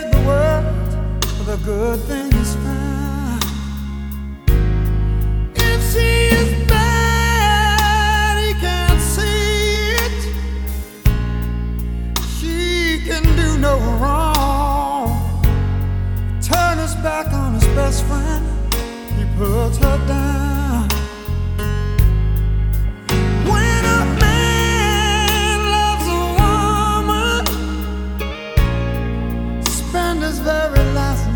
the world with a good thing is found. If she is bad, he can't see it. She can do no wrong. Turn his back on his best friend, he puts her down. When a man loves a woman, spend his very last